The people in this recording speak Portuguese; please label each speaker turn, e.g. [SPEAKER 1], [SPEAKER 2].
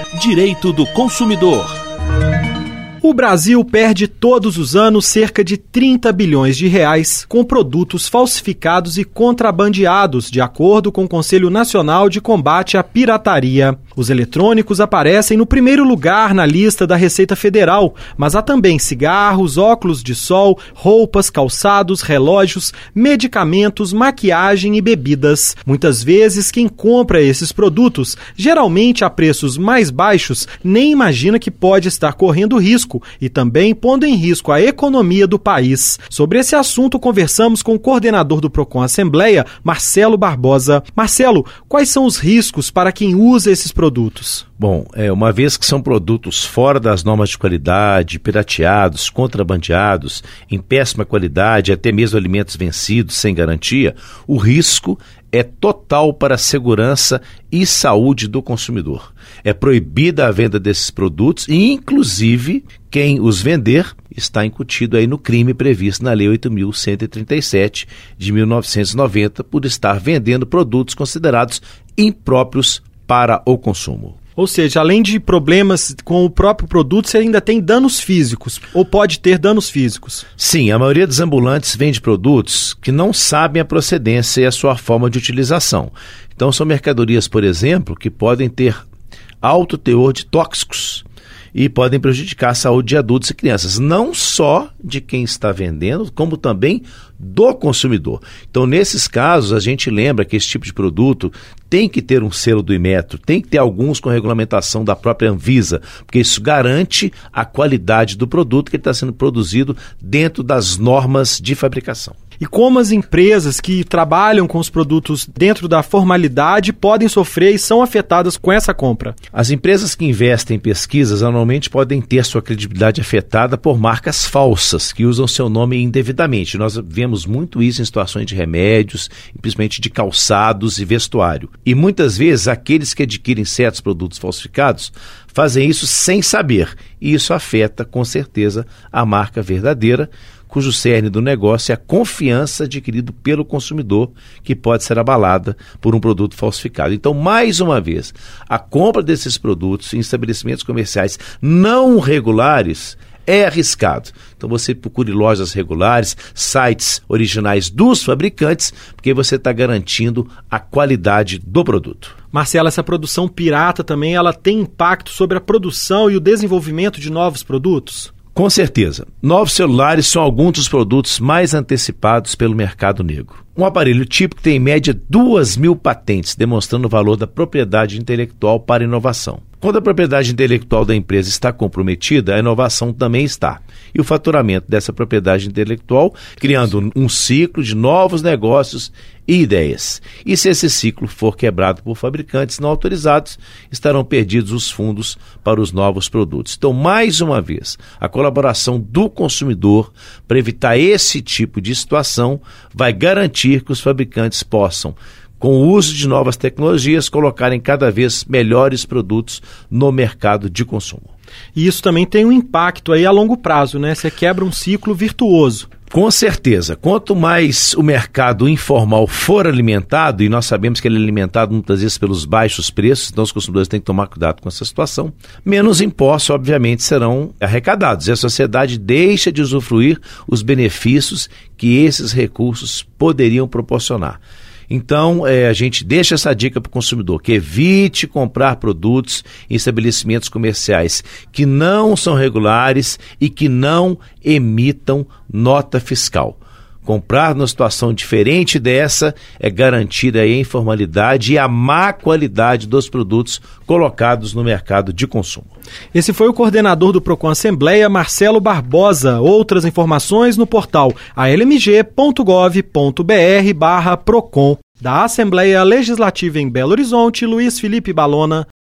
[SPEAKER 1] Direito do Consumidor.
[SPEAKER 2] O Brasil perde todos os anos cerca de 30 bilhões de reais com produtos falsificados e contrabandeados, de acordo com o Conselho Nacional de Combate à Pirataria. Os eletrônicos aparecem no primeiro lugar na lista da Receita Federal, mas há também cigarros, óculos de sol, roupas, calçados, relógios, medicamentos, maquiagem e bebidas. Muitas vezes quem compra esses produtos, geralmente a preços mais baixos, nem imagina que pode estar correndo risco e também pondo em risco a economia do país. Sobre esse assunto, conversamos com o coordenador do Procon Assembleia, Marcelo Barbosa. Marcelo, quais são os riscos para quem usa esses produtos?
[SPEAKER 3] Bom, uma vez que são produtos fora das normas de qualidade, pirateados, contrabandeados, em péssima qualidade, até mesmo alimentos vencidos, sem garantia, o risco é total para a segurança e saúde do consumidor. É proibida a venda desses produtos e, inclusive, quem os vender está incutido aí no crime previsto na Lei 8.137 de 1990 por estar vendendo produtos considerados impróprios para o consumo.
[SPEAKER 2] Ou seja, além de problemas com o próprio produto, você ainda tem danos físicos, ou pode ter danos físicos.
[SPEAKER 3] Sim, a maioria dos ambulantes vende produtos que não sabem a procedência e a sua forma de utilização. Então são mercadorias, por exemplo, que podem ter alto teor de tóxicos e podem prejudicar a saúde de adultos e crianças, não só de quem está vendendo, como também do consumidor. Então, nesses casos, a gente lembra que esse tipo de produto tem que ter um selo do Inmetro, tem que ter alguns com regulamentação da própria Anvisa, porque isso garante a qualidade do produto que está sendo produzido dentro das normas de fabricação.
[SPEAKER 2] E como as empresas que trabalham com os produtos dentro da formalidade podem sofrer e são afetadas com essa compra?
[SPEAKER 3] As empresas que investem em pesquisas normalmente podem ter sua credibilidade afetada por marcas falsas, que usam seu nome indevidamente. Nós vemos muito isso em situações de remédios, principalmente de calçados e vestuário. E muitas vezes aqueles que adquirem certos produtos falsificados fazem isso sem saber. E isso afeta, com certeza, a marca verdadeira, cujo cerne do negócio é a confiança adquirida pelo consumidor, que pode ser abalada por um produto falsificado. Então, mais uma vez, a compra desses produtos em estabelecimentos comerciais não regulares é arriscado. Então você procure lojas regulares, sites originais dos fabricantes, porque você está garantindo a qualidade do produto.
[SPEAKER 2] Marcelo, essa produção pirata também, ela tem impacto sobre a produção e o desenvolvimento de novos produtos?
[SPEAKER 3] Com certeza. Novos celulares são alguns dos produtos mais antecipados pelo mercado negro. Um aparelho típico tem em média 2.000 patentes, demonstrando o valor da propriedade intelectual para a inovação. Quando a propriedade intelectual da empresa está comprometida, a inovação também está. E o faturamento dessa propriedade intelectual, criando um ciclo de novos negócios e ideias. E se esse ciclo for quebrado por fabricantes não autorizados, estarão perdidos os fundos para os novos produtos. Então, mais uma vez, a colaboração do consumidor para evitar esse tipo de situação vai garantir que os fabricantes possam, com o uso de novas tecnologias, colocarem cada vez melhores produtos no mercado de consumo.
[SPEAKER 2] E isso também tem um impacto aí a longo prazo, né? Você quebra um ciclo virtuoso.
[SPEAKER 3] Com certeza. Quanto mais o mercado informal for alimentado, e nós sabemos que ele é alimentado muitas vezes pelos baixos preços, então os consumidores têm que tomar cuidado com essa situação, menos impostos, obviamente, serão arrecadados. E a sociedade deixa de usufruir os benefícios que esses recursos poderiam proporcionar. Então, a gente deixa essa dica para o consumidor, que evite comprar produtos em estabelecimentos comerciais que não são regulares e que não emitam nota fiscal. Comprar numa situação diferente dessa é garantir a informalidade e a má qualidade dos produtos colocados no mercado de consumo.
[SPEAKER 2] Esse foi o coordenador do Procon Assembleia, Marcelo Barbosa. Outras informações no portal almg.gov.br/Procon. Da Assembleia Legislativa em Belo Horizonte, Luiz Felipe Balona.